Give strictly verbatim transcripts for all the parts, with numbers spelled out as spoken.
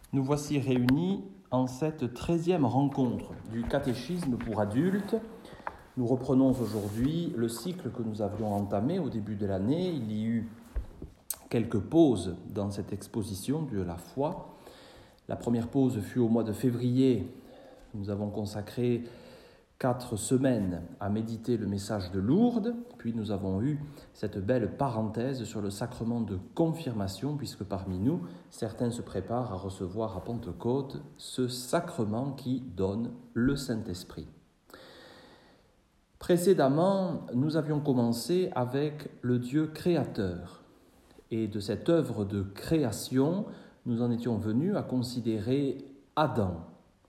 Nous voici réunis en cette treizième rencontre du catéchisme pour adultes. Nous reprenons aujourd'hui le cycle que nous avions entamé au début de l'année. Il y eut quelques pauses dans cette exposition de la foi. La première pause fut au mois de février. Nous avons consacré quatre semaines à méditer le message de Lourdes, puis nous avons eu cette belle parenthèse sur le sacrement de confirmation, puisque parmi nous, certains se préparent à recevoir à Pentecôte ce sacrement qui donne le Saint-Esprit. Précédemment, nous avions commencé avec le Dieu créateur, et de cette œuvre de création, nous en étions venus à considérer Adam.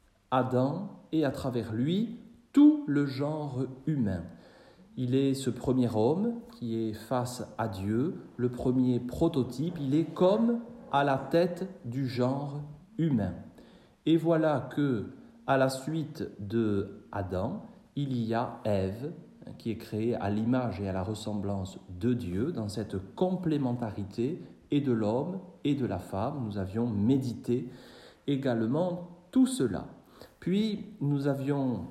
Adam, et à travers lui, tout le genre humain. Il est ce premier homme qui est face à Dieu, le premier prototype, il est comme à la tête du genre humain. Et voilà que, à la suite de Adam, il y a Ève, qui est créée à l'image et à la ressemblance de Dieu, dans cette complémentarité et de l'homme et de la femme. Nous avions médité également tout cela. Puis nous avions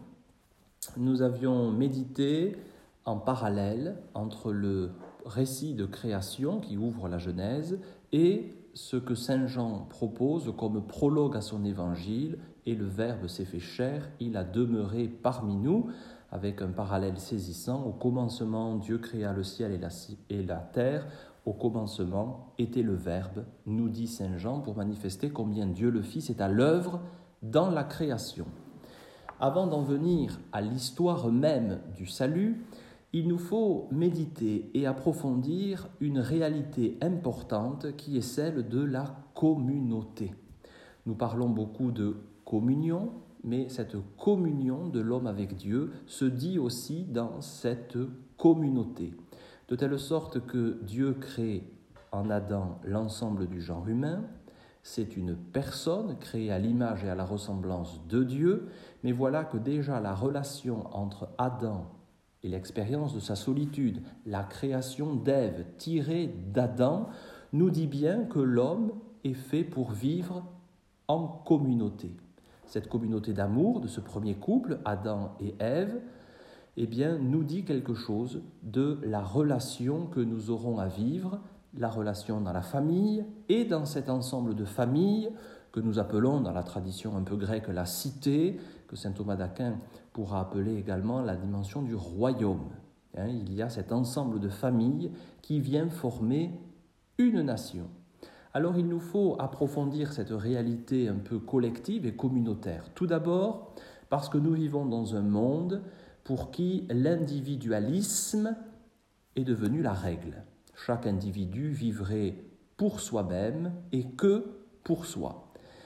Nous avions médité en parallèle entre le récit de création qui ouvre la Genèse et ce que Saint Jean propose comme prologue à son évangile, et le Verbe s'est fait chair, il a demeuré parmi nous, avec un parallèle saisissant. Au commencement, Dieu créa le ciel et la, et la terre. Au commencement était le Verbe, nous dit Saint Jean, pour manifester combien Dieu le Fils est à l'œuvre dans la création. Avant d'en venir à l'histoire même du salut, il nous faut méditer et approfondir une réalité importante qui est celle de la communauté. Nous parlons beaucoup de communion, mais cette communion de l'homme avec Dieu se dit aussi dans cette communauté, de telle sorte que Dieu crée en Adam l'ensemble du genre humain. C'est une personne créée à l'image et à la ressemblance de Dieu, mais voilà que déjà la relation entre Adam et l'expérience de sa solitude, la création d'Ève tirée d'Adam, nous dit bien que l'homme est fait pour vivre en communauté. Cette communauté d'amour de ce premier couple, Adam et Ève, eh bien, nous dit quelque chose de la relation que nous aurons à vivre, la relation dans la famille et dans cet ensemble de familles que nous appelons dans la tradition un peu grecque la cité, que saint Thomas d'Aquin pourra appeler également la dimension du royaume. Hein, il y a cet ensemble de familles qui vient former une nation. Alors il nous faut approfondir cette réalité un peu collective et communautaire. Tout d'abord parce que nous vivons dans un monde pour qui l'individualisme est devenu la règle. Chaque individu vivrait pour soi-même et que pour soi.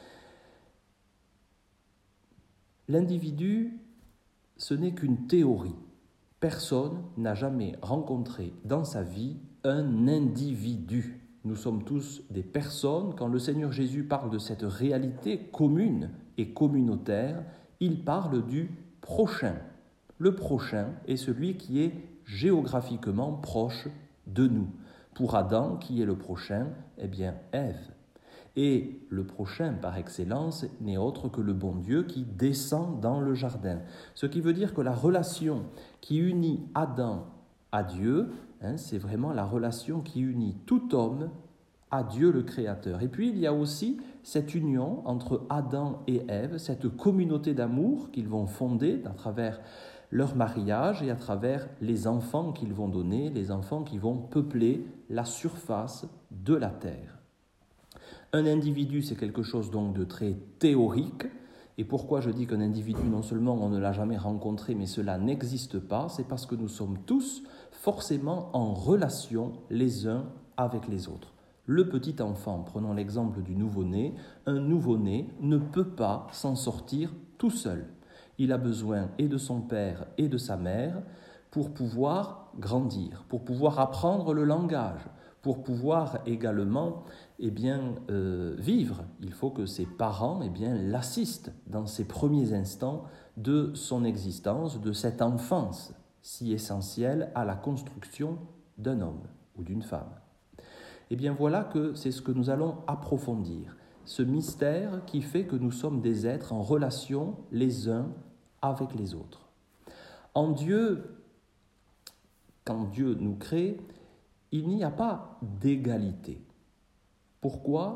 L'individu, ce n'est qu'une théorie. Personne n'a jamais rencontré dans sa vie un individu. Nous sommes tous des personnes. Quand le Seigneur Jésus parle de cette réalité commune et communautaire, il parle du prochain. Le prochain est celui qui est géographiquement proche de nous. Pour Adam, qui est le prochain? Eh bien, Ève. Et le prochain, par excellence, n'est autre que le bon Dieu qui descend dans le jardin. Ce qui veut dire que la relation qui unit Adam à Dieu, hein, c'est vraiment la relation qui unit tout homme à Dieu le Créateur. Et puis, il y a aussi cette union entre Adam et Ève, cette communauté d'amour qu'ils vont fonder à travers leur mariage et à travers les enfants qu'ils vont donner, les enfants qui vont peupler la surface de la terre. Un individu, c'est quelque chose donc de très théorique. Et pourquoi je dis qu'un individu, non seulement on ne l'a jamais rencontré, mais cela n'existe pas, c'est parce que nous sommes tous forcément en relation les uns avec les autres. Le petit enfant, prenons l'exemple du nouveau-né, un nouveau-né ne peut pas s'en sortir tout seul. Il a besoin et de son père et de sa mère pour pouvoir grandir, pour pouvoir apprendre le langage, pour pouvoir également eh bien, euh, vivre. Il faut que ses parents eh bien, l'assistent dans ces premiers instants de son existence, de cette enfance si essentielle à la construction d'un homme ou d'une femme. Eh bien voilà que c'est ce que nous allons approfondir. ce mystère qui fait que nous sommes des êtres en relation les uns avec les autres. En Dieu, quand Dieu nous crée, il n'y a pas d'égalité. Pourquoi ?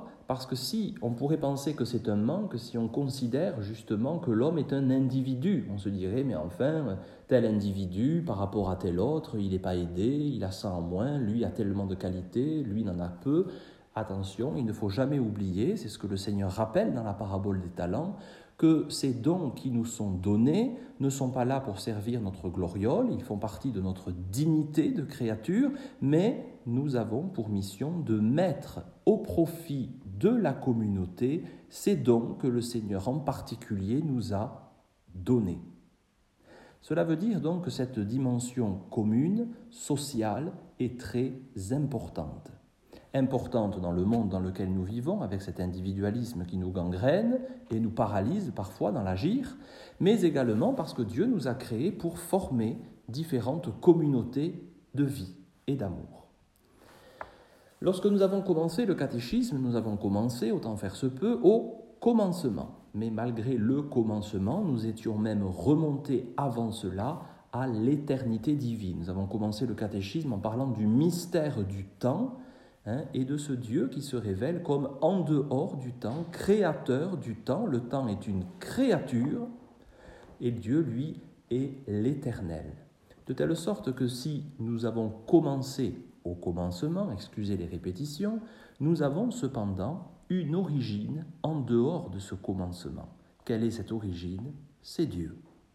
Parce que si on pourrait penser que c'est un manque, si on considère justement que l'homme est un individu, on se dirait, mais enfin, tel individu par rapport à tel autre, il n'est pas aidé, il a ça en moins, lui a tellement de qualités, lui n'en a peu. Attention, il ne faut jamais oublier, c'est ce que le Seigneur rappelle dans la parabole des talents, que ces dons qui nous sont donnés ne sont pas là pour servir notre gloriole, ils font partie de notre dignité de créature, mais nous avons pour mission de mettre au profit de la communauté ces dons que le Seigneur en particulier nous a donnés. Cela veut dire donc que cette dimension commune, sociale, est très importante. Importante dans le monde dans lequel nous vivons, avec cet individualisme qui nous gangrène et nous paralyse parfois dans l'agir, mais également parce que Dieu nous a créés pour former différentes communautés de vie et d'amour. Lorsque nous avons commencé le catéchisme, nous avons commencé, autant faire se peut, au commencement. Mais malgré le commencement, nous étions même remontés avant cela à l'éternité divine. Nous avons commencé le catéchisme en parlant du mystère du temps, Hein, et de ce Dieu qui se révèle comme en dehors du temps, créateur du temps. Le temps est une créature et Dieu, lui, est l'éternel. De telle sorte que si nous avons commencé au commencement, excusez les répétitions, nous avons cependant une origine en dehors de ce commencement. Quelle est cette origine ? C'est Dieu.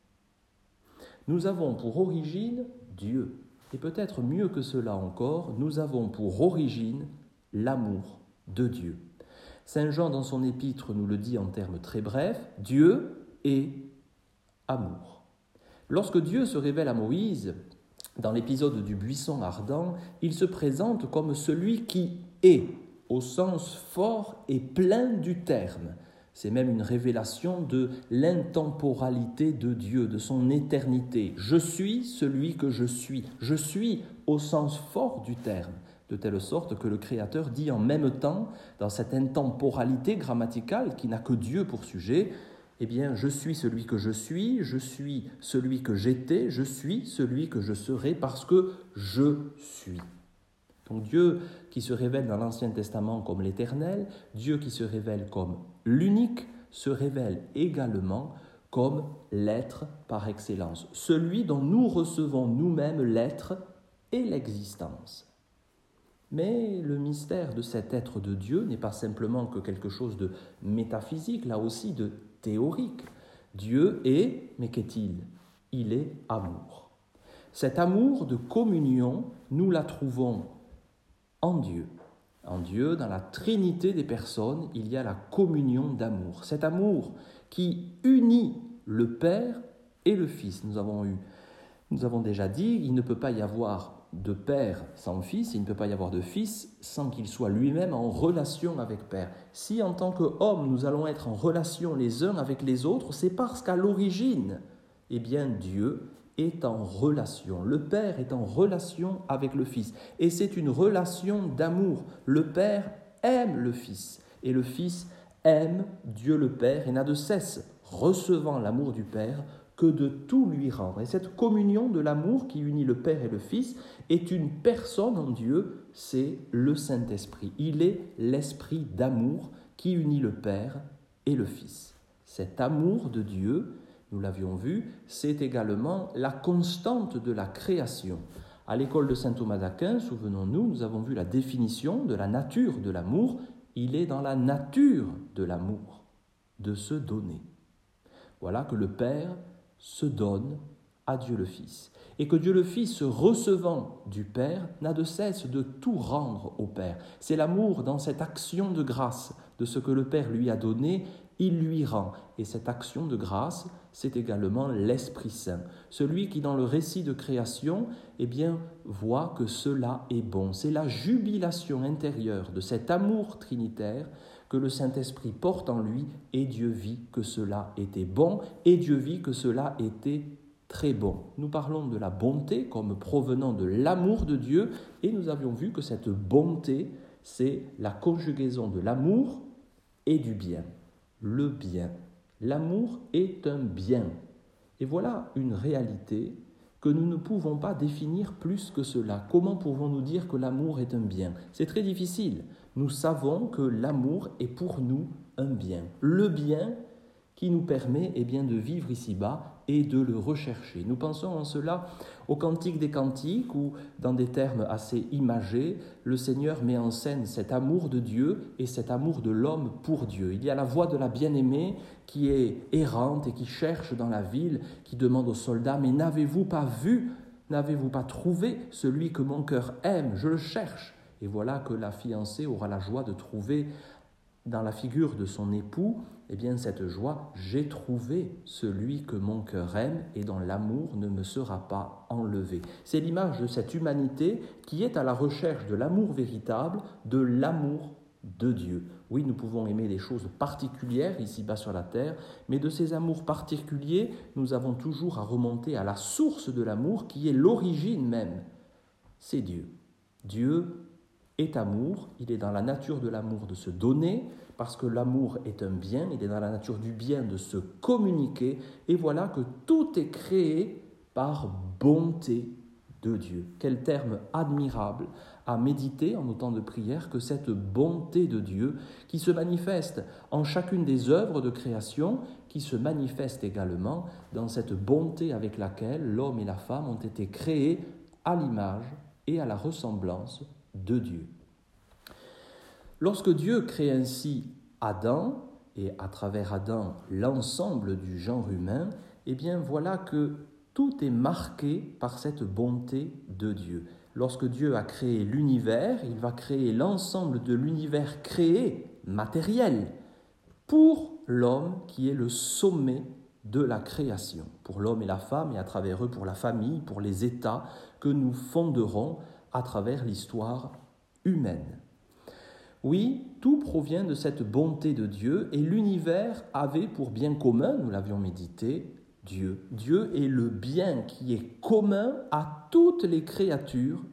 Nous avons pour origine Dieu. Et peut-être mieux que cela encore, nous avons pour origine l'amour de Dieu. Saint Jean, dans son épître, nous le dit en termes très brefs, Dieu est amour. Lorsque Dieu se révèle à Moïse, dans l'épisode du buisson ardent, il se présente comme celui qui est, au sens fort et plein du terme. C'est même une révélation de l'intemporalité de Dieu, de son éternité. Je suis celui que je suis. Je suis au sens fort du terme, de telle sorte que le Créateur dit en même temps, dans cette intemporalité grammaticale qui n'a que Dieu pour sujet, eh bien, je suis celui que je suis, je suis celui que j'étais, je suis celui que je serai parce que je suis. Donc Dieu qui se révèle dans l'Ancien Testament comme l'Éternel, Dieu qui se révèle comme l'unique, se révèle également comme l'être par excellence, celui dont nous recevons nous-mêmes l'être et l'existence. Mais le mystère de cet être de Dieu n'est pas simplement que quelque chose de métaphysique, là aussi de théorique. Dieu est, mais qu'est-il ? Il est amour. Cet amour de communion, nous la trouvons en Dieu. En Dieu, dans la trinité des personnes, il y a la communion d'amour. Cet amour qui unit le Père et le Fils. Nous avons eu, nous avons déjà dit, il ne peut pas y avoir de Père sans Fils, il ne peut pas y avoir de Fils sans qu'il soit lui-même en relation avec Père. Si en tant qu'hommes, nous allons être en relation les uns avec les autres, c'est parce qu'à l'origine, eh bien Dieu est en relation. Le Père est en relation avec le Fils. Et c'est une relation d'amour. Le Père aime le Fils. Et le Fils aime Dieu le Père et n'a de cesse, recevant l'amour du Père, que de tout lui rendre. Et cette communion de l'amour qui unit le Père et le Fils est une personne en Dieu, c'est le Saint-Esprit. Il est l'Esprit d'amour qui unit le Père et le Fils. Cet amour de Dieu, nous l'avions vu, c'est également la constante de la création. À l'école de saint Thomas d'Aquin, souvenons-nous, nous avons vu la définition de la nature de l'amour. Il est dans la nature de l'amour, de se donner. Voilà que le Père se donne à Dieu le Fils. Et que Dieu le Fils, recevant du Père, n'a de cesse de tout rendre au Père. C'est l'amour dans cette action de grâce de ce que le Père lui a donné, il lui rend. Et cette action de grâce, c'est également l'Esprit Saint. Celui qui, dans le récit de création, eh bien, voit que cela est bon. C'est la jubilation intérieure de cet amour trinitaire que le Saint-Esprit porte en lui, et Dieu vit que cela était bon, et Dieu vit que cela était très bon. Nous parlons de la bonté comme provenant de l'amour de Dieu, et nous avions vu que cette bonté, c'est la conjugaison de l'amour et du bien. Le bien. L'amour est un bien. Et voilà une réalité que nous ne pouvons pas définir plus que cela. Comment pouvons-nous dire que l'amour est un bien? C'est très difficile. Nous savons que l'amour est pour nous un bien. Le bien qui nous permet eh bien, de vivre ici-bas et de le rechercher. Nous pensons en cela au Cantique des Cantiques où, dans des termes assez imagés, le Seigneur met en scène cet amour de Dieu et cet amour de l'homme pour Dieu. Il y a la voix de la bien-aimée qui est errante et qui cherche dans la ville, qui demande aux soldats « Mais n'avez-vous pas vu, n'avez-vous pas trouvé celui que mon cœur aime? Je le cherche. » Et voilà que la fiancée aura la joie de trouver dans la figure de son époux, eh bien cette joie, j'ai trouvé celui que mon cœur aime et dont l'amour ne me sera pas enlevé. C'est l'image de cette humanité qui est à la recherche de l'amour véritable, de l'amour de Dieu. Oui, nous pouvons aimer des choses particulières ici-bas sur la terre, mais de ces amours particuliers, nous avons toujours à remonter à la source de l'amour qui est l'origine même. C'est Dieu. Dieu est amour, il est dans la nature de l'amour de se donner, parce que l'amour est un bien, il est dans la nature du bien de se communiquer, et voilà que tout est créé par bonté de Dieu. Quel terme admirable à méditer en nos temps de prière que cette bonté de Dieu qui se manifeste en chacune des œuvres de création, qui se manifeste également dans cette bonté avec laquelle l'homme et la femme ont été créés à l'image et à la ressemblance de Dieu. Lorsque Dieu crée ainsi Adam, et à travers Adam l'ensemble du genre humain, eh bien voilà que tout est marqué par cette bonté de Dieu. Lorsque Dieu a créé l'univers, il va créer l'ensemble de l'univers créé, matériel, pour l'homme qui est le sommet de la création, pour l'homme et la femme, et à travers eux pour la famille, pour les États que nous fonderons à travers l'histoire humaine. Oui, tout provient de cette bonté de Dieu et l'univers avait pour bien commun, nous l'avions médité, Dieu. Dieu est le bien qui est commun à toutes les créatures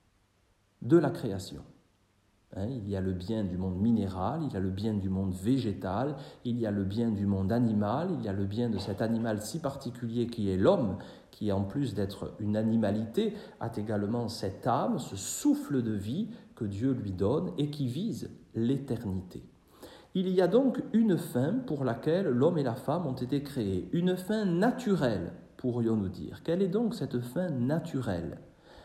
de la création. Hein, il y a le bien du monde minéral, il y a le bien du monde végétal, il y a le bien du monde animal, il y a le bien de cet animal si particulier qui est l'homme, qui en plus d'être une animalité, a également cette âme, ce souffle de vie que Dieu lui donne et qui vise l'éternité. Il y a donc une fin pour laquelle l'homme et la femme ont été créés, une fin naturelle, pourrions-nous dire. Quelle est donc cette fin naturelle ?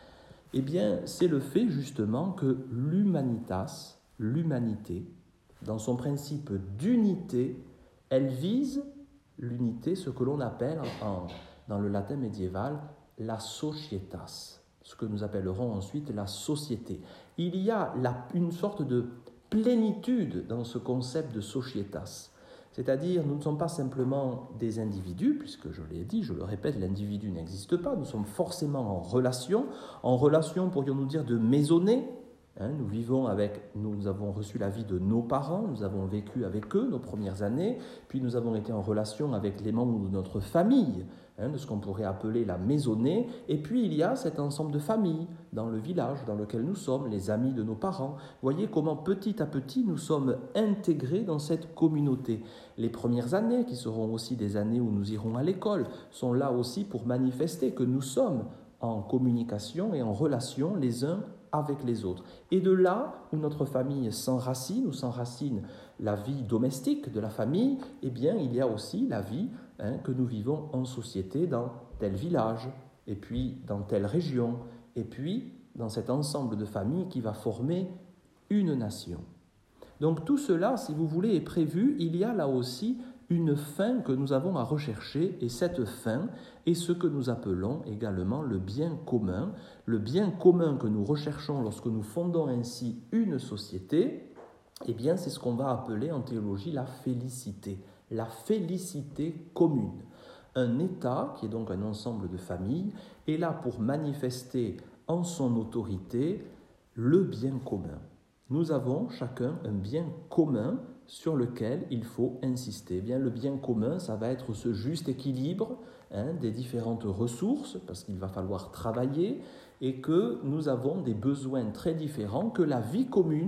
Eh bien, c'est le fait justement que l'humanitas, l'humanité, dans son principe d'unité, elle vise l'unité, ce que l'on appelle en, dans le latin médiéval la societas, ce que nous appellerons ensuite la société. Il y a la, une sorte de plénitude dans ce concept de societas. C'est-à-dire, nous ne sommes pas simplement des individus, puisque je l'ai dit, je le répète, l'individu n'existe pas, nous sommes forcément en relation, en relation, pourrions-nous dire, de maisonnée. Hein, nous vivons avec, nous avons reçu la vie de nos parents, nous avons vécu avec eux nos premières années, puis nous avons été en relation avec les membres de notre famille, hein, de ce qu'on pourrait appeler la maisonnée, et puis il y a cet ensemble de familles dans le village dans lequel nous sommes, les amis de nos parents. Voyez comment petit à petit nous sommes intégrés dans cette communauté. Les premières années, qui seront aussi des années où nous irons à l'école, sont là aussi pour manifester que nous sommes en communication et en relation les uns avec les autres. Et de là où notre famille s'enracine, où s'enracine la vie domestique de la famille, eh bien il y a aussi la vie hein, que nous vivons en société dans tel village, et puis dans telle région, et puis dans cet ensemble de familles qui va former une nation. Donc tout cela, si vous voulez, est prévu. Il y a là aussi une fin que nous avons à rechercher, et cette fin est ce que nous appelons également le bien commun. Le bien commun que nous recherchons lorsque nous fondons ainsi une société, eh bien c'est ce qu'on va appeler en théologie la félicité, la félicité commune. Un État, qui est donc un ensemble de familles, est là pour manifester en son autorité le bien commun. Nous avons chacun un bien commun sur lequel il faut insister. Eh bien, le bien commun, ça va être ce juste équilibre hein, des différentes ressources, parce qu'il va falloir travailler, et que nous avons des besoins très différents que la vie commune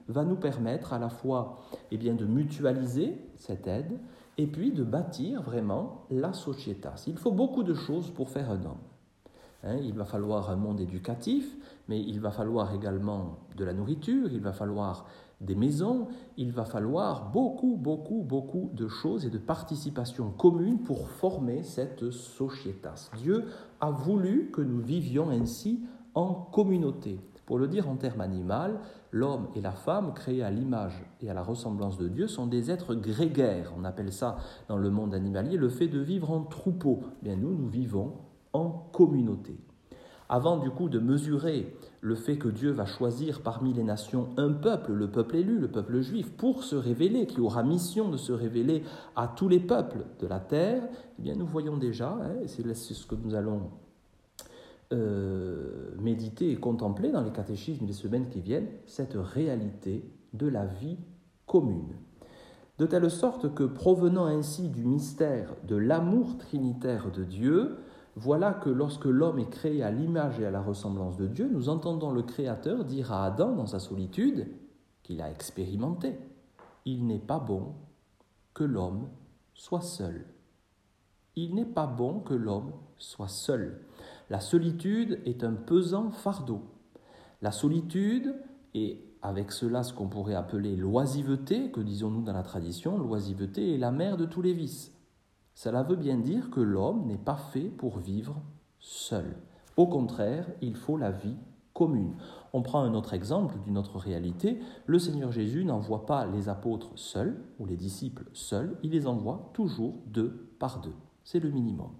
va nous permettre à la fois eh bien, de mutualiser cette aide et puis de bâtir vraiment la societas. Il faut beaucoup de choses pour faire un homme. Hein, il va falloir un monde éducatif, mais il va falloir également de la nourriture, il va falloir des maisons, il va falloir beaucoup, beaucoup, beaucoup de choses et de participation commune pour former cette societas. Dieu a voulu que nous vivions ainsi en communauté. Pour le dire en termes animaux, l'homme et la femme, créés à l'image et à la ressemblance de Dieu, sont des êtres grégaires. On appelle ça dans le monde animalier le fait de vivre en troupeau. Bien, nous, nous vivons en communauté. Avant du coup de mesurer le fait que Dieu va choisir parmi les nations un peuple, le peuple élu, le peuple juif, pour se révéler, qui aura mission de se révéler à tous les peuples de la terre, eh bien nous voyons déjà, hein, c'est ce que nous allons euh, méditer et contempler dans les catéchismes des semaines qui viennent, cette réalité de la vie commune. De telle sorte que, provenant ainsi du mystère de l'amour trinitaire de Dieu, voilà que lorsque l'homme est créé à l'image et à la ressemblance de Dieu, nous entendons le Créateur dire à Adam, dans sa solitude, qu'il a expérimenté, « Il n'est pas bon que l'homme soit seul. » Il n'est pas bon que l'homme soit seul. La solitude est un pesant fardeau. La solitude est, avec cela, ce qu'on pourrait appeler l'oisiveté, que disons-nous dans la tradition, l'oisiveté est la mère de tous les vices. Cela veut bien dire que l'homme n'est pas fait pour vivre seul. Au contraire, il faut la vie commune. On prend un autre exemple d'une autre réalité. Le Seigneur Jésus n'envoie pas les apôtres seuls, ou les disciples seuls, il les envoie toujours deux par deux. C'est le minimum.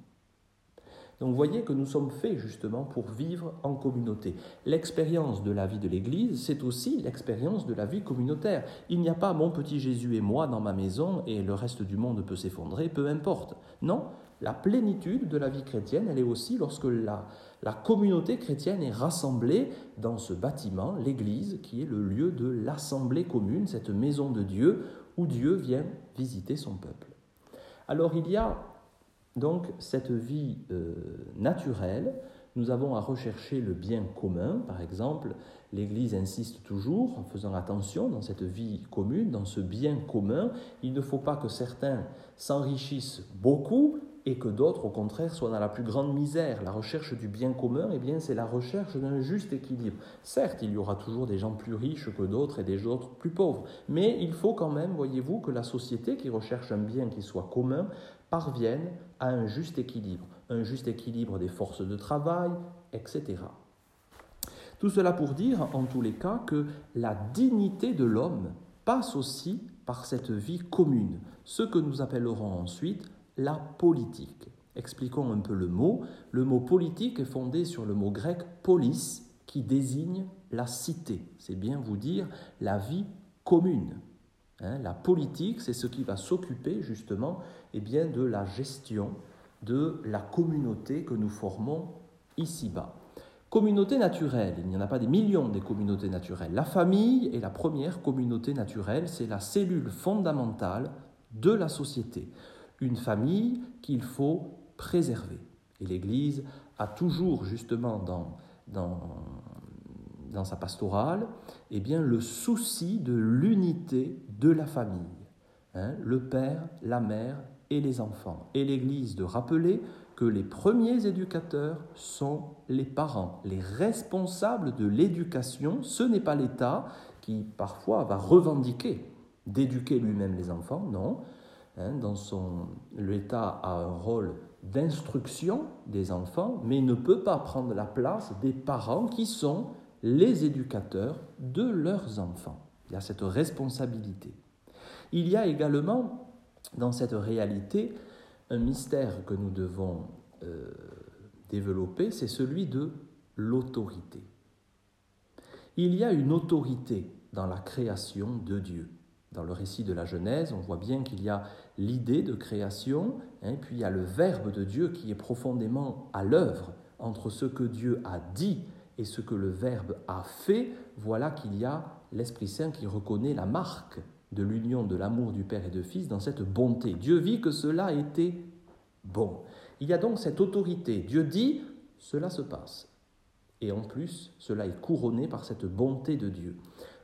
Donc vous voyez que nous sommes faits justement pour vivre en communauté. L'expérience de la vie de l'Église, c'est aussi l'expérience de la vie communautaire. Il n'y a pas mon petit Jésus et moi dans ma maison et le reste du monde peut s'effondrer, peu importe. Non, la plénitude de la vie chrétienne, elle est aussi lorsque la, la communauté chrétienne est rassemblée dans ce bâtiment, l'Église, qui est le lieu de l'assemblée commune, cette maison de Dieu où Dieu vient visiter son peuple. Alors il y a donc cette vie euh, naturelle, nous avons à rechercher le bien commun. Par exemple, l'Église insiste toujours, en faisant attention dans cette vie commune, dans ce bien commun, il ne faut pas que certains s'enrichissent beaucoup et que d'autres, au contraire, soient dans la plus grande misère. La recherche du bien commun, eh bien, c'est la recherche d'un juste équilibre. Certes, il y aura toujours des gens plus riches que d'autres et des autres plus pauvres, mais il faut quand même, voyez-vous, que la société qui recherche un bien qui soit commun parvienne à un juste équilibre, un juste équilibre des forces de travail, et cetera. Tout cela pour dire, en tous les cas, que la dignité de l'homme passe aussi par cette vie commune, ce que nous appellerons ensuite la politique. Expliquons un peu le mot. Le mot politique est fondé sur le mot grec polis, qui désigne la cité. C'est bien vous dire la vie commune. Hein, la politique, c'est ce qui va s'occuper justement eh bien, de la gestion de la communauté que nous formons ici-bas. Communauté naturelle, il n'y en a pas des millions des communautés naturelles. La famille est la première communauté naturelle, c'est la cellule fondamentale de la société. Une famille qu'il faut préserver. Et l'Église a toujours justement dans, dans, dans sa pastorale eh bien, le souci de l'unité de la famille. Hein, le père, la mère et les enfants. Et l'Église de rappeler que les premiers éducateurs sont les parents, les responsables de l'éducation. Ce n'est pas l'État qui parfois va revendiquer d'éduquer lui-même les enfants, non. Hein, dans son, l'État a un rôle d'instruction des enfants, mais ne peut pas prendre la place des parents qui sont les éducateurs de leurs enfants. Il y a cette responsabilité. Il y a également, dans cette réalité, un mystère que nous devons euh, développer, c'est celui de l'autorité. Il y a une autorité dans la création de Dieu. Dans le récit de la Genèse, on voit bien qu'il y a l'idée de création, hein, puis il y a le Verbe de Dieu qui est profondément à l'œuvre entre ce que Dieu a dit et ce que le Verbe a fait. Voilà qu'il y a l'Esprit Saint qui reconnaît la marque de l'union de l'amour du Père et du Fils dans cette bonté. Dieu vit que cela était bon. Il y a donc cette autorité. Dieu dit, cela se passe. Et en plus, cela est couronné par cette bonté de Dieu.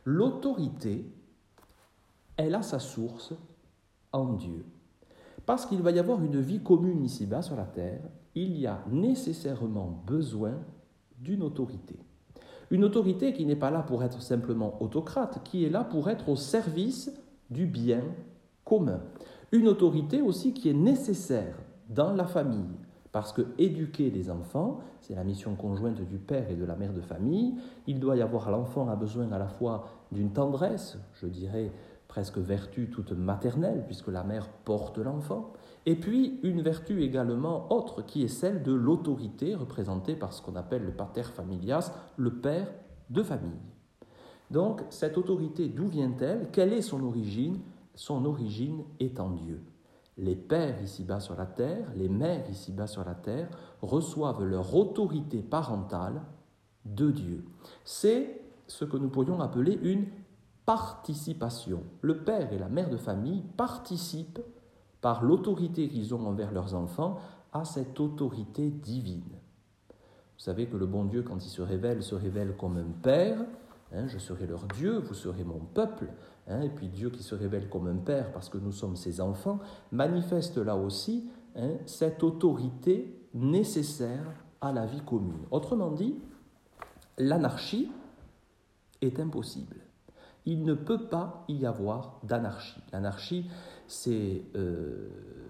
L'autorité, elle a sa source en Dieu. Parce qu'il va y avoir une vie commune ici-bas sur la terre, il y a nécessairement besoin d'une autorité. Une autorité qui n'est pas là pour être simplement autocrate, qui est là pour être au service du bien commun. Une autorité aussi qui est nécessaire dans la famille, parce que éduquer les enfants, c'est la mission conjointe du père et de la mère de famille. Il doit y avoir, l'enfant a besoin à la fois d'une tendresse, je dirais presque vertu toute maternelle, puisque la mère porte l'enfant, et puis une vertu également autre, qui est celle de l'autorité, représentée par ce qu'on appelle le pater familias, le père de famille. Donc, cette autorité, d'où vient-elle? Quelle est son origine? Son origine est en Dieu. Les pères ici-bas sur la terre, les mères ici-bas sur la terre, reçoivent leur autorité parentale de Dieu. C'est ce que nous pourrions appeler une participation. Le père et la mère de famille participent, par l'autorité qu'ils ont envers leurs enfants, à cette autorité divine. Vous savez que le bon Dieu, quand il se révèle, se révèle comme un père. Hein, je serai leur Dieu, vous serez mon peuple. Hein, et puis Dieu qui se révèle comme un père, parce que nous sommes ses enfants, manifeste là aussi hein, cette autorité nécessaire à la vie commune. Autrement dit, l'anarchie est impossible. Il ne peut pas y avoir d'anarchie. L'anarchie, c'est euh,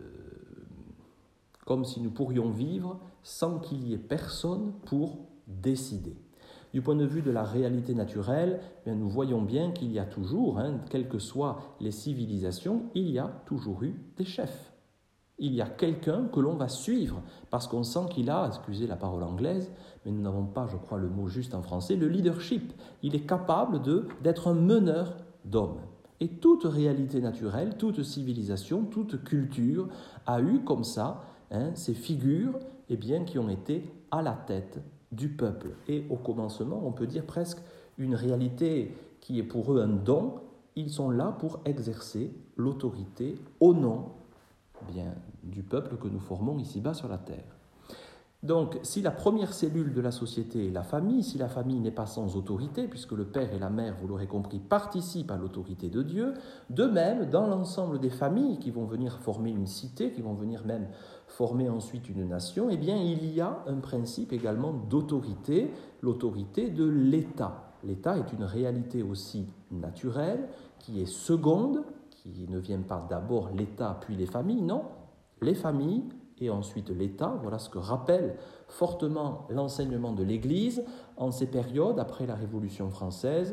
comme si nous pourrions vivre sans qu'il y ait personne pour décider. Du point de vue de la réalité naturelle, bien, nous voyons bien qu'il y a toujours, hein, quelles que soient les civilisations, il y a toujours eu des chefs. Il y a quelqu'un que l'on va suivre, parce qu'on sent qu'il a, excusez la parole anglaise, mais nous n'avons pas, je crois, le mot juste en français, le leadership. Il est capable de, d'être un meneur d'hommes. Et toute réalité naturelle, toute civilisation, toute culture a eu comme ça hein, ces figures eh bien, qui ont été à la tête du peuple. Et au commencement, on peut dire presque une réalité qui est pour eux un don. Ils sont là pour exercer l'autorité au nom bien, du peuple que nous formons ici-bas sur la terre. Donc, si la première cellule de la société est la famille, si la famille n'est pas sans autorité, puisque le père et la mère, vous l'aurez compris, participent à l'autorité de Dieu, de même, dans l'ensemble des familles qui vont venir former une cité, qui vont venir même former ensuite une nation, eh bien, il y a un principe également d'autorité, l'autorité de l'État. L'État est une réalité aussi naturelle, qui est seconde, qui ne vient pas d'abord l'État puis les familles, non, les familles et ensuite l'État. Voilà ce que rappelle fortement l'enseignement de l'Église en ces périodes, après la Révolution française,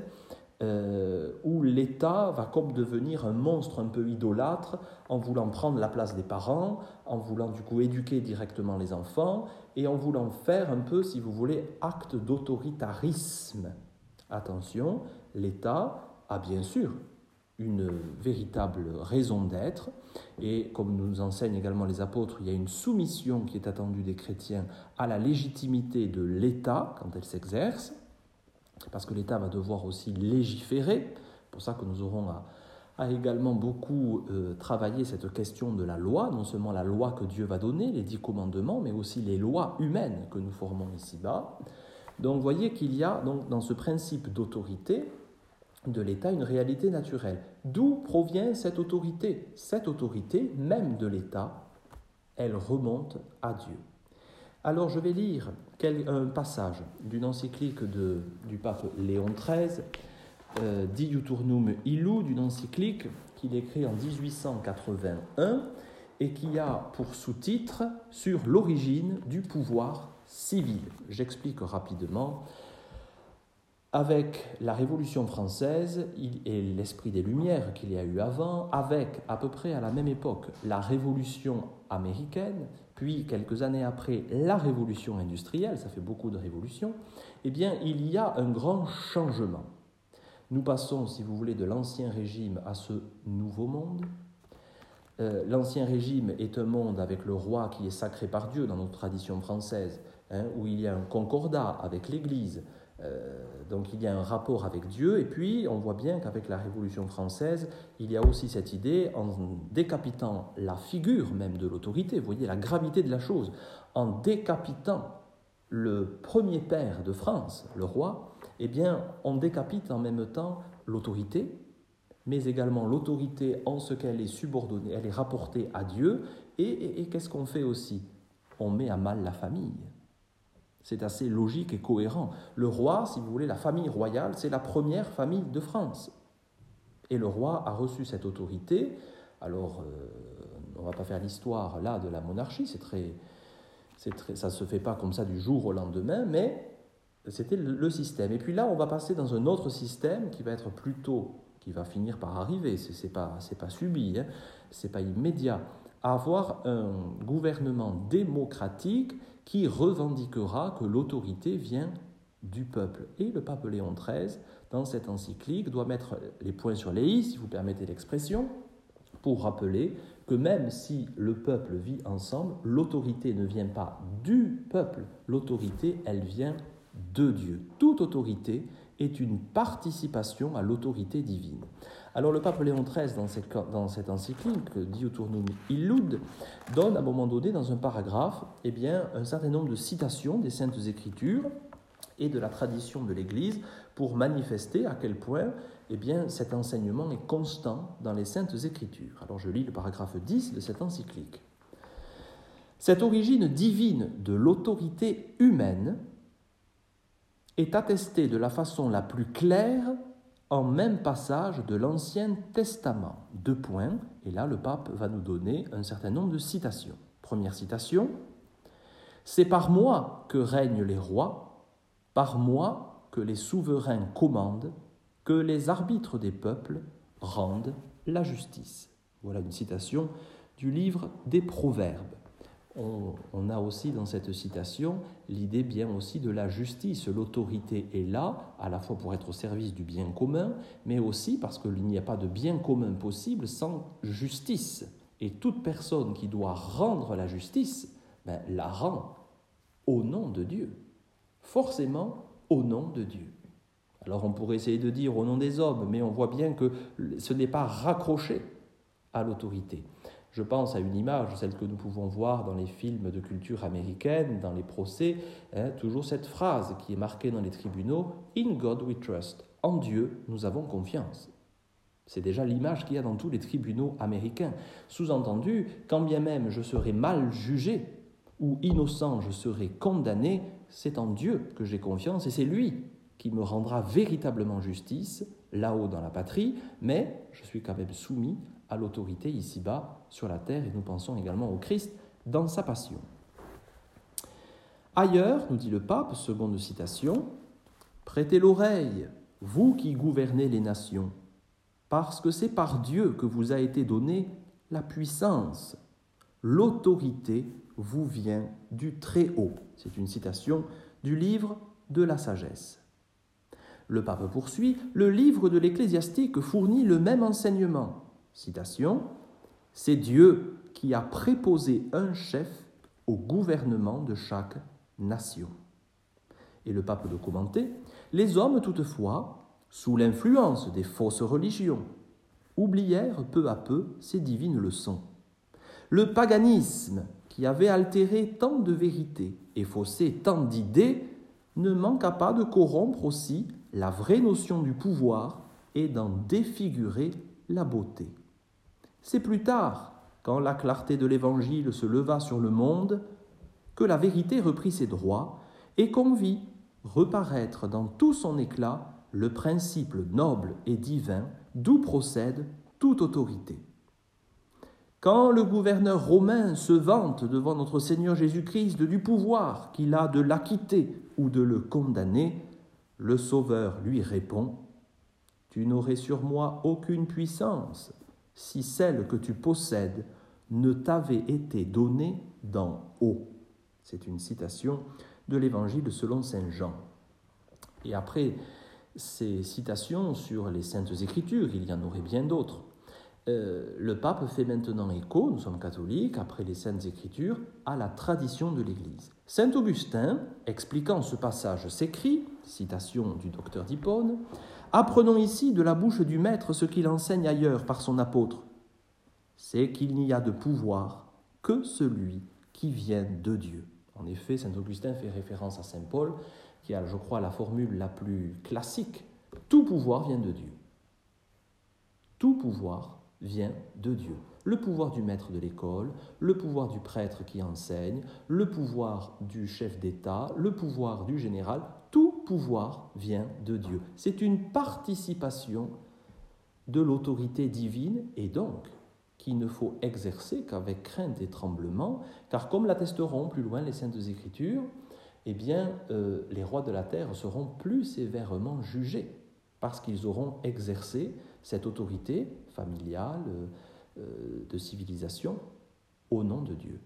euh, où l'État va comme devenir un monstre un peu idolâtre en voulant prendre la place des parents, en voulant du coup éduquer directement les enfants et en voulant faire un peu, si vous voulez, acte d'autoritarisme. Attention, l'État a bien sûr une véritable raison d'être, et comme nous enseignent également les apôtres, il y a une soumission qui est attendue des chrétiens à la légitimité de l'État quand elle s'exerce, parce que l'État va devoir aussi légiférer. C'est pour ça que nous aurons à, à également beaucoup euh, travailler cette question de la loi, non seulement la loi que Dieu va donner, les dix commandements, mais aussi les lois humaines que nous formons ici-bas. Donc vous voyez qu'il y a donc, dans ce principe d'autorité de l'État une réalité naturelle. D'où provient cette autorité? Cette autorité, même de l'État, elle remonte à Dieu. Alors je vais lire quel, un passage d'une encyclique de, du pape Léon treize, euh, Di Iuturnum Illu, d'une encyclique qu'il écrit en dix-huit cent quatre-vingt-un et qui a pour sous-titre « Sur l'origine du pouvoir civil ». J'explique rapidement. Avec la Révolution française et l'esprit des Lumières qu'il y a eu avant, avec à peu près à la même époque la Révolution américaine, puis quelques années après la Révolution industrielle, ça fait beaucoup de révolutions, eh bien il y a un grand changement. Nous passons, si vous voulez, de l'Ancien Régime à ce Nouveau Monde. Euh, L'Ancien Régime est un monde avec le roi qui est sacré par Dieu dans notre tradition française, hein, où il y a un concordat avec l'Église. Euh, donc il y a un rapport avec Dieu, et puis on voit bien qu'avec la Révolution française, il y a aussi cette idée, en décapitant la figure même de l'autorité, vous voyez la gravité de la chose, en décapitant le premier père de France, le roi, eh bien on décapite en même temps l'autorité, mais également l'autorité en ce qu'elle est subordonnée, elle est rapportée à Dieu. Et, et, et qu'est-ce qu'on fait aussi? On met à mal la famille. C'est assez logique et cohérent. Le roi, si vous voulez, la famille royale, c'est la première famille de France. Et le roi a reçu cette autorité. Alors, euh, on ne va pas faire l'histoire là de la monarchie, c'est très, c'est très, ça ne se fait pas comme ça du jour au lendemain, mais c'était le, le système. Et puis là, on va passer dans un autre système qui va être plutôt, qui va finir par arriver, ce n'est pas, c'est pas subi, hein, ce n'est pas immédiat, à avoir un gouvernement démocratique qui revendiquera que l'autorité vient du peuple. Et le pape Léon treize, dans cette encyclique, doit mettre les points sur les i, si vous permettez l'expression, pour rappeler que même si le peuple vit ensemble, l'autorité ne vient pas du peuple, l'autorité, elle vient de Dieu. Toute autorité est une participation à l'autorité divine. Alors le pape Léon treize, dans cette, dans cette encyclique, Diuturnum Illud, donne à un moment donné, dans un paragraphe, eh bien, un certain nombre de citations des Saintes Écritures et de la tradition de l'Église pour manifester à quel point eh bien, cet enseignement est constant dans les Saintes Écritures. Alors je lis le paragraphe dix de cette encyclique. Cette origine divine de l'autorité humaine est attestée de la façon la plus claire en même passage de l'Ancien Testament. Deux points, et là le pape va nous donner un certain nombre de citations. Première citation, « C'est par moi que règnent les rois, par moi que les souverains commandent, que les arbitres des peuples rendent la justice. » Voilà une citation du livre des Proverbes. On, on a aussi dans cette citation l'idée bien aussi de la justice. L'autorité est là, à la fois pour être au service du bien commun, mais aussi parce qu'il n'y a pas de bien commun possible sans justice. Et toute personne qui doit rendre la justice, ben, la rend au nom de Dieu. Forcément au nom de Dieu. Alors on pourrait essayer de dire au nom des hommes, mais on voit bien que ce n'est pas raccroché à l'autorité. Je pense à une image, celle que nous pouvons voir dans les films de culture américaine, dans les procès, hein, toujours cette phrase qui est marquée dans les tribunaux, « In God we trust », « En Dieu, nous avons confiance ». C'est déjà l'image qu'il y a dans tous les tribunaux américains. Sous-entendu, quand bien même je serai mal jugé ou innocent, je serai condamné, c'est en Dieu que j'ai confiance et c'est lui qui me rendra véritablement justice, là-haut dans la patrie, mais je suis quand même soumis à l'autorité ici-bas sur la terre, et nous pensons également au Christ dans sa passion. Ailleurs, nous dit le pape, seconde citation, « Prêtez l'oreille, vous qui gouvernez les nations, parce que c'est par Dieu que vous a été donnée la puissance. L'autorité vous vient du Très-Haut. » C'est une citation du livre de la sagesse. Le pape poursuit, « Le livre de l'Ecclésiastique fournit le même enseignement. » Citation, « C'est Dieu qui a préposé un chef au gouvernement de chaque nation. » Et le pape de commenter, « Les hommes toutefois, sous l'influence des fausses religions, oublièrent peu à peu ces divines leçons. Le paganisme, qui avait altéré tant de vérités et faussé tant d'idées, ne manqua pas de corrompre aussi la vraie notion du pouvoir et d'en défigurer la beauté. C'est plus tard, quand la clarté de l'Évangile se leva sur le monde, que la vérité reprit ses droits et qu'on vit reparaître dans tout son éclat le principe noble et divin d'où procède toute autorité. Quand le gouverneur romain se vante devant notre Seigneur Jésus-Christ du pouvoir qu'il a de l'acquitter ou de le condamner, le Sauveur lui répond « Tu n'aurais sur moi aucune puissance si celle que tu possèdes ne t'avait été donnée d'en haut. » C'est une citation de l'Évangile selon saint Jean. Et après ces citations sur les Saintes Écritures, il y en aurait bien d'autres. Euh, le pape fait maintenant écho, nous sommes catholiques, après les Saintes Écritures, à la tradition de l'Église. Saint Augustin, expliquant ce passage, s'écrit, citation du docteur d'Hippone, « Apprenons ici de la bouche du Maître ce qu'il enseigne ailleurs par son apôtre. C'est qu'il n'y a de pouvoir que celui qui vient de Dieu. » En effet, saint Augustin fait référence à saint Paul, qui a, je crois, la formule la plus classique. Tout pouvoir vient de Dieu. tout pouvoir vient de Dieu. Le pouvoir du maître de l'école, le pouvoir du prêtre qui enseigne, le pouvoir du chef d'État, le pouvoir du général, tout pouvoir vient de Dieu. C'est une participation de l'autorité divine et donc qu'il ne faut exercer qu'avec crainte et tremblement, car comme l'attesteront plus loin les Saintes Écritures, eh bien, euh, les rois de la terre seront plus sévèrement jugés parce qu'ils auront exercé cette autorité familiale, euh, de civilisation, au nom de Dieu.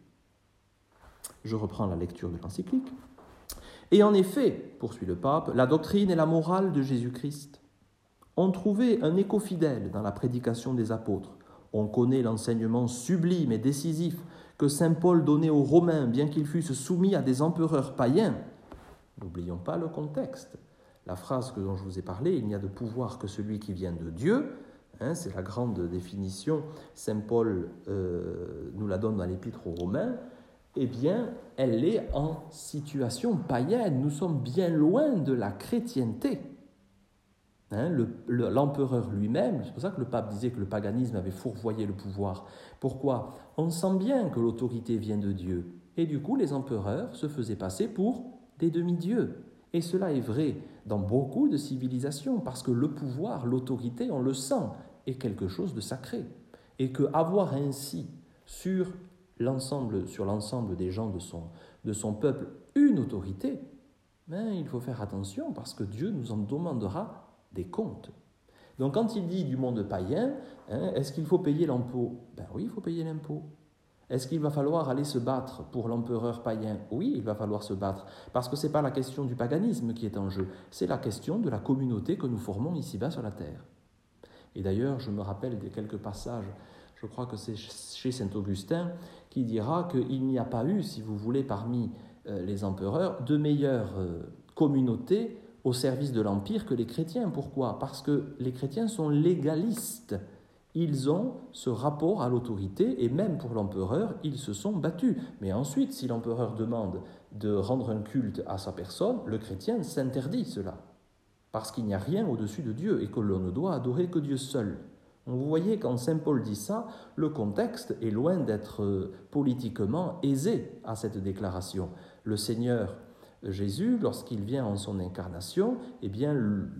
Je reprends la lecture de l'encyclique. Et en effet, poursuit le pape, la doctrine et la morale de Jésus-Christ ont trouvé un écho fidèle dans la prédication des apôtres. On connaît l'enseignement sublime et décisif que saint Paul donnait aux Romains, bien qu'ils fussent soumis à des empereurs païens. N'oublions pas le contexte. La phrase que dont je vous ai parlé, il n'y a de pouvoir que celui qui vient de Dieu, hein, c'est la grande définition, saint Paul euh, nous la donne dans l'épître aux Romains, eh bien, elle est en situation païenne. Nous sommes bien loin de la chrétienté. Hein, le, le, l'empereur lui-même, c'est pour ça que le pape disait que le paganisme avait fourvoyé le pouvoir. Pourquoi ? On sent bien que l'autorité vient de Dieu. Et du coup, les empereurs se faisaient passer pour des demi-dieux. Et cela est vrai dans beaucoup de civilisations, parce que le pouvoir, l'autorité, on le sent, est quelque chose de sacré. Et qu'avoir ainsi sur l'ensemble, sur l'ensemble des gens de son, de son peuple une autorité, ben, il faut faire attention, parce que Dieu nous en demandera des comptes. Donc quand il dit du monde païen, hein, est-ce qu'il faut payer l'impôt ? Ben oui, il faut payer l'impôt. Est-ce qu'il va falloir aller se battre pour l'empereur païen ? Oui, il va falloir se battre, parce que ce n'est pas la question du paganisme qui est en jeu, c'est la question de la communauté que nous formons ici-bas sur la terre. Et d'ailleurs, je me rappelle de quelques passages, je crois que c'est chez saint Augustin, qui dira qu'il n'y a pas eu, si vous voulez, parmi euh, les empereurs, de meilleures euh, communautés au service de l'Empire que les chrétiens. Pourquoi ? Parce que les chrétiens sont légalistes. Ils ont ce rapport à l'autorité et même pour l'empereur, ils se sont battus. Mais ensuite, si l'empereur demande de rendre un culte à sa personne, le chrétien s'interdit cela. Parce qu'il n'y a rien au-dessus de Dieu et que l'on ne doit adorer que Dieu seul. Donc vous voyez, quand saint Paul dit ça, le contexte est loin d'être politiquement aisé à cette déclaration. Le Seigneur Jésus, lorsqu'il vient en son incarnation, eh bien,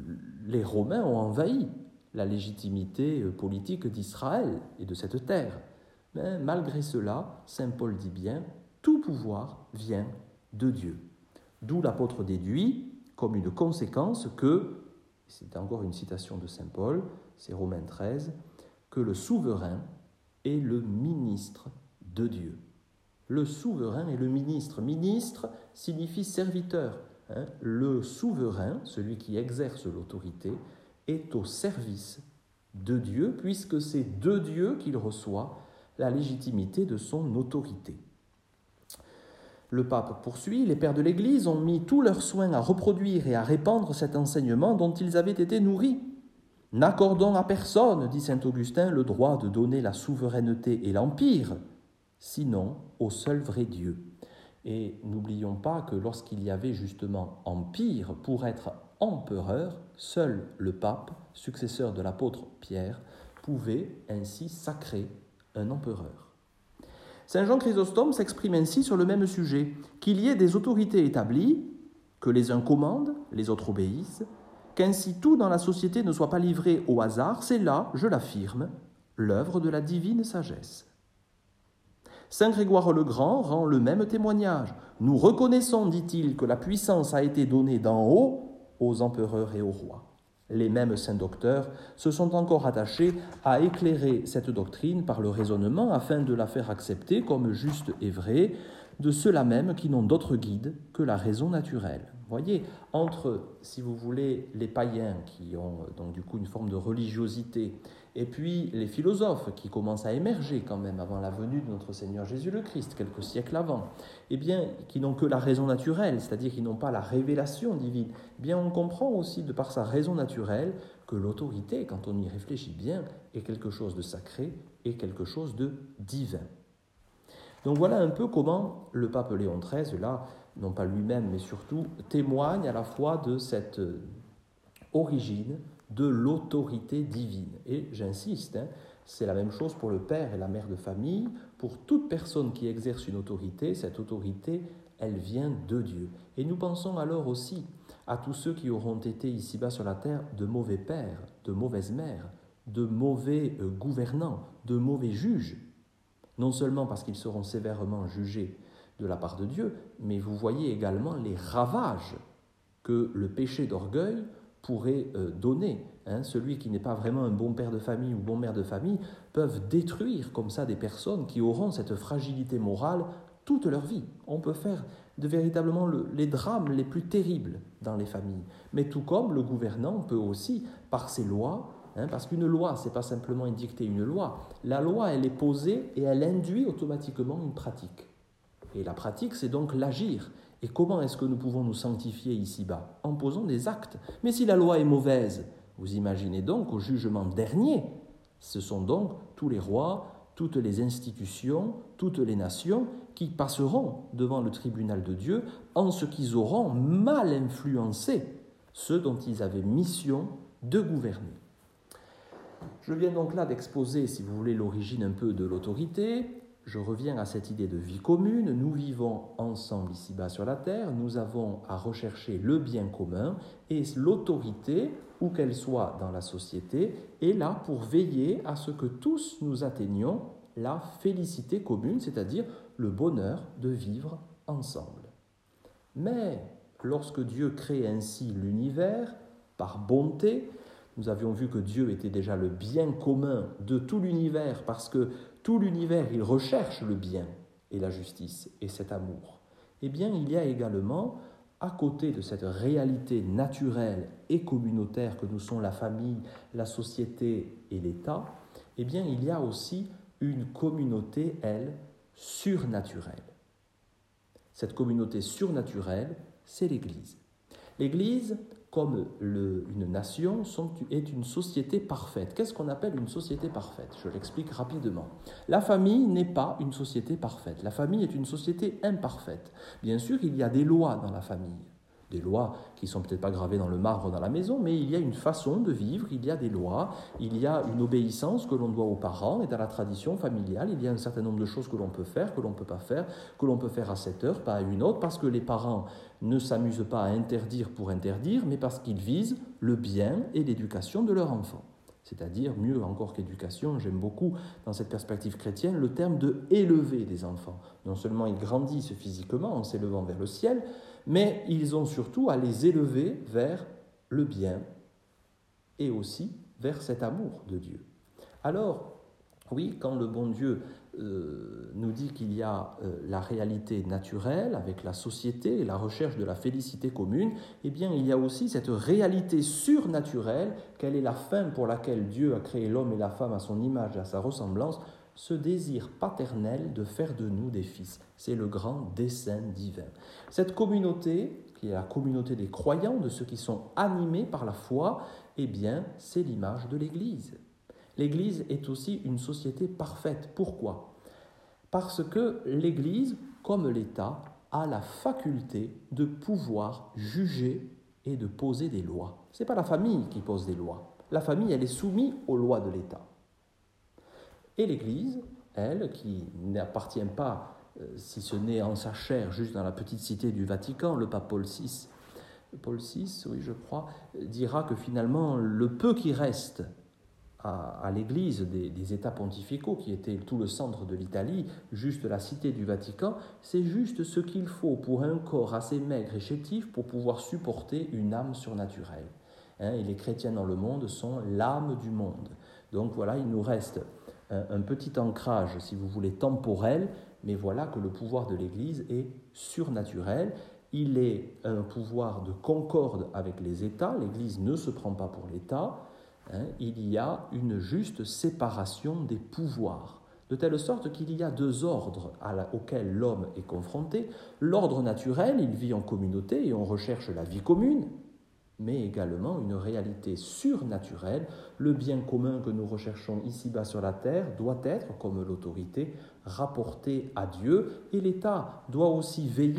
les Romains ont envahi la légitimité politique d'Israël et de cette terre. Mais malgré cela, saint Paul dit bien, tout pouvoir vient de Dieu. D'où l'apôtre déduit, comme une conséquence, que, c'est encore une citation de saint Paul, c'est Romains treize, que le souverain est le ministre de Dieu. Le souverain est le ministre. Ministre signifie serviteur. Hein. Le souverain, celui qui exerce l'autorité, est au service de Dieu, puisque c'est de Dieu qu'il reçoit la légitimité de son autorité. Le pape poursuit, les pères de l'Église ont mis tous leurs soins à reproduire et à répandre cet enseignement dont ils avaient été nourris. N'accordons à personne, dit saint Augustin, le droit de donner la souveraineté et l'empire, sinon au seul vrai Dieu. Et n'oublions pas que lorsqu'il y avait justement empire, pour être empereur, seul le pape, successeur de l'apôtre Pierre, pouvait ainsi sacrer un empereur. Saint Jean Chrysostome s'exprime ainsi sur le même sujet, qu'il y ait des autorités établies, que les uns commandent, les autres obéissent, qu'ainsi tout dans la société ne soit pas livré au hasard, c'est là, je l'affirme, l'œuvre de la divine sagesse. Saint Grégoire le Grand rend le même témoignage. Nous reconnaissons, dit-il, que la puissance a été donnée d'en haut aux empereurs et aux rois. Les mêmes saints docteurs se sont encore attachés à éclairer cette doctrine par le raisonnement afin de la faire accepter comme juste et vraie de ceux-là même qui n'ont d'autre guide que la raison naturelle. Vous voyez, entre, si vous voulez, les païens qui ont donc du coup une forme de religiosité et puis les philosophes qui commencent à émerger quand même avant la venue de notre Seigneur Jésus le Christ, quelques siècles avant, eh bien, qui n'ont que la raison naturelle, c'est-à-dire qui n'ont pas la révélation divine, eh bien, on comprend aussi de par sa raison naturelle que l'autorité, quand on y réfléchit bien, est quelque chose de sacré et quelque chose de divin. Donc voilà un peu comment le pape Léon treize, là, non pas lui-même, mais surtout, témoigne à la fois de cette origine de l'autorité divine. Et j'insiste, hein, c'est la même chose pour le père et la mère de famille. Pour toute personne qui exerce une autorité, cette autorité, elle vient de Dieu. Et nous pensons alors aussi à tous ceux qui auront été ici-bas sur la terre de mauvais pères, de mauvaises mères, de mauvais gouvernants, de mauvais juges. Non seulement parce qu'ils seront sévèrement jugés de la part de Dieu, mais vous voyez également les ravages que le péché d'orgueil pourrait donner. Hein, celui qui n'est pas vraiment un bon père de famille ou bon mère de famille peuvent détruire comme ça des personnes qui auront cette fragilité morale toute leur vie. On peut faire de véritablement le, les drames les plus terribles dans les familles. Mais tout comme le gouvernant peut aussi, par ses lois, hein, parce qu'une loi, ce n'est pas simplement édicter une loi, la loi, elle est posée et elle induit automatiquement une pratique. Et la pratique, c'est donc l'agir. Et comment est-ce que nous pouvons nous sanctifier ici-bas? En posant des actes. Mais si la loi est mauvaise, vous imaginez donc au jugement dernier, ce sont donc tous les rois, toutes les institutions, toutes les nations qui passeront devant le tribunal de Dieu en ce qu'ils auront mal influencé ceux dont ils avaient mission de gouverner. Je viens donc là d'exposer, si vous voulez, l'origine un peu de l'autorité. Je reviens à cette idée de vie commune. Nous vivons ensemble ici-bas sur la terre. Nous avons à rechercher le bien commun et l'autorité, où qu'elle soit dans la société, est là pour veiller à ce que tous nous atteignions la félicité commune, c'est-à-dire le bonheur de vivre ensemble. Mais lorsque Dieu crée ainsi l'univers, par bonté, nous avions vu que Dieu était déjà le bien commun de tout l'univers parce que tout l'univers, il recherche le bien et la justice et cet amour. Eh bien, il y a également, à côté de cette réalité naturelle et communautaire que nous sont la famille, la société et l'État, eh bien, il y a aussi une communauté, elle, surnaturelle. Cette communauté surnaturelle, c'est l'Église. L'Église, comme le, une nation, sont, est une société parfaite. Qu'est-ce qu'on appelle une société parfaite? Je l'explique rapidement. La famille n'est pas une société parfaite. La famille est une société imparfaite. Bien sûr, il y a des lois dans la famille. Des lois qui ne sont peut-être pas gravées dans le marbre dans la maison, mais il y a une façon de vivre, il y a des lois, il y a une obéissance que l'on doit aux parents, et dans la tradition familiale, il y a un certain nombre de choses que l'on peut faire, que l'on ne peut pas faire, que l'on peut faire à cette heure, pas à une autre, parce que les parents ne s'amusent pas à interdire pour interdire, mais parce qu'ils visent le bien et l'éducation de leur enfant. C'est-à-dire, mieux encore qu'éducation, j'aime beaucoup, dans cette perspective chrétienne, le terme de « élever » des enfants. Non seulement ils grandissent physiquement en s'élevant vers le ciel, mais ils ont surtout à les élever vers le bien et aussi vers cet amour de Dieu. Alors, oui, quand le bon Dieu euh, nous dit qu'il y a euh, la réalité naturelle avec la société et la recherche de la félicité commune, eh bien, il y a aussi cette réalité surnaturelle, quelle est la fin pour laquelle Dieu a créé l'homme et la femme à son image et à sa ressemblance, ce désir paternel de faire de nous des fils. C'est le grand dessein divin. Cette communauté, qui est la communauté des croyants, de ceux qui sont animés par la foi, eh bien, c'est l'image de l'Église. L'Église est aussi une société parfaite. Pourquoi? Parce que l'Église, comme l'État, a la faculté de pouvoir juger et de poser des lois. Ce n'est pas la famille qui pose des lois. La famille, elle est soumise aux lois de l'État. Et l'Église, elle, qui n'appartient pas, euh, si ce n'est en sa chair, juste dans la petite cité du Vatican, le pape Paul six, Paul six, oui je crois, dira que finalement le peu qui reste à, à l'Église des, des États pontificaux, qui étaient tout le centre de l'Italie, juste la cité du Vatican, c'est juste ce qu'il faut pour un corps assez maigre et chétif pour pouvoir supporter une âme surnaturelle. Hein, et les chrétiens dans le monde sont l'âme du monde. Donc voilà, il nous reste un petit ancrage, si vous voulez, temporel, mais voilà que le pouvoir de l'Église est surnaturel. Il est un pouvoir de concorde avec les États. L'Église ne se prend pas pour l'État. Hein. Il y a une juste séparation des pouvoirs, de telle sorte qu'il y a deux ordres à la, auxquels l'homme est confronté. L'ordre naturel, il vit en communauté et on recherche la vie commune, mais également une réalité surnaturelle. Le bien commun que nous recherchons ici-bas sur la terre doit être, comme l'autorité, rapporté à Dieu, et l'État doit aussi veiller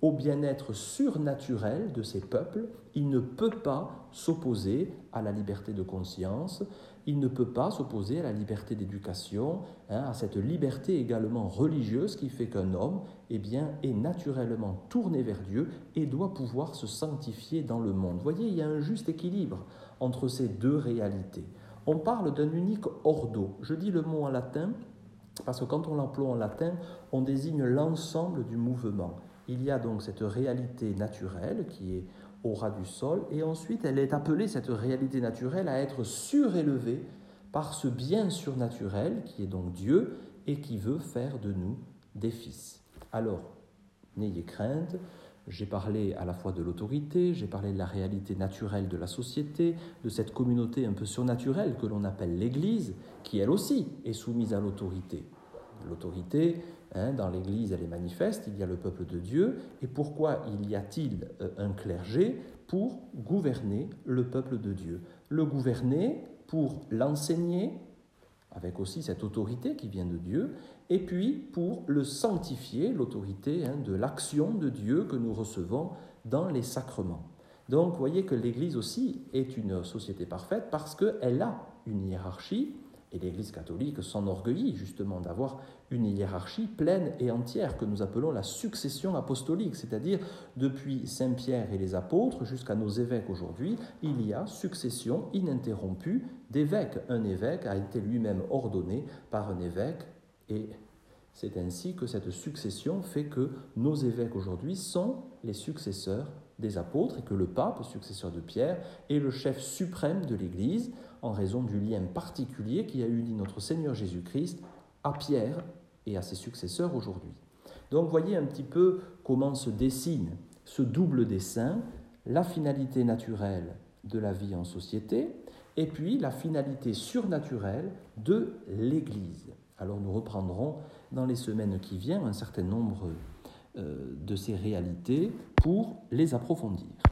au bien-être surnaturel de ces peuples, il ne peut pas s'opposer à la liberté de conscience, il ne peut pas s'opposer à la liberté d'éducation, hein, à cette liberté également religieuse qui fait qu'un homme eh bien, est naturellement tourné vers Dieu et doit pouvoir se sanctifier dans le monde. Vous voyez, il y a un juste équilibre entre ces deux réalités. On parle d'un unique ordo. Je dis le mot en latin parce que quand on l'emploie en latin, on désigne l'ensemble du mouvement. Il y a donc cette réalité naturelle qui est au ras du sol, et ensuite elle est appelée, cette réalité naturelle, à être surélevée par ce bien surnaturel qui est donc Dieu et qui veut faire de nous des fils. Alors, n'ayez crainte, j'ai parlé à la fois de l'autorité, j'ai parlé de la réalité naturelle de la société, de cette communauté un peu surnaturelle que l'on appelle l'Église, qui elle aussi est soumise à l'autorité. L'autorité, hein, dans l'Église, elle est manifeste, il y a le peuple de Dieu. Et pourquoi il y a-t-il un clergé? Pour gouverner le peuple de Dieu. Le gouverner pour l'enseigner, avec aussi cette autorité qui vient de Dieu, et puis pour le sanctifier, l'autorité hein, de l'action de Dieu que nous recevons dans les sacrements. Donc, vous voyez que l'Église aussi est une société parfaite parce qu'elle a une hiérarchie. Et l'Église catholique s'enorgueillit justement d'avoir une hiérarchie pleine et entière que nous appelons la succession apostolique, c'est-à-dire depuis Saint Pierre et les apôtres jusqu'à nos évêques aujourd'hui, il y a succession ininterrompue d'évêques. Un évêque a été lui-même ordonné par un évêque et c'est ainsi que cette succession fait que nos évêques aujourd'hui sont les successeurs des apôtres et que le pape, successeur de Pierre, est le chef suprême de l'Église en raison du lien particulier qui a uni notre Seigneur Jésus-Christ à Pierre et à ses successeurs aujourd'hui. Donc voyez un petit peu comment se dessine ce double dessin, la finalité naturelle de la vie en société et puis la finalité surnaturelle de l'Église. Alors nous reprendrons dans les semaines qui viennent un certain nombre euh, de ces réalités pour les approfondir.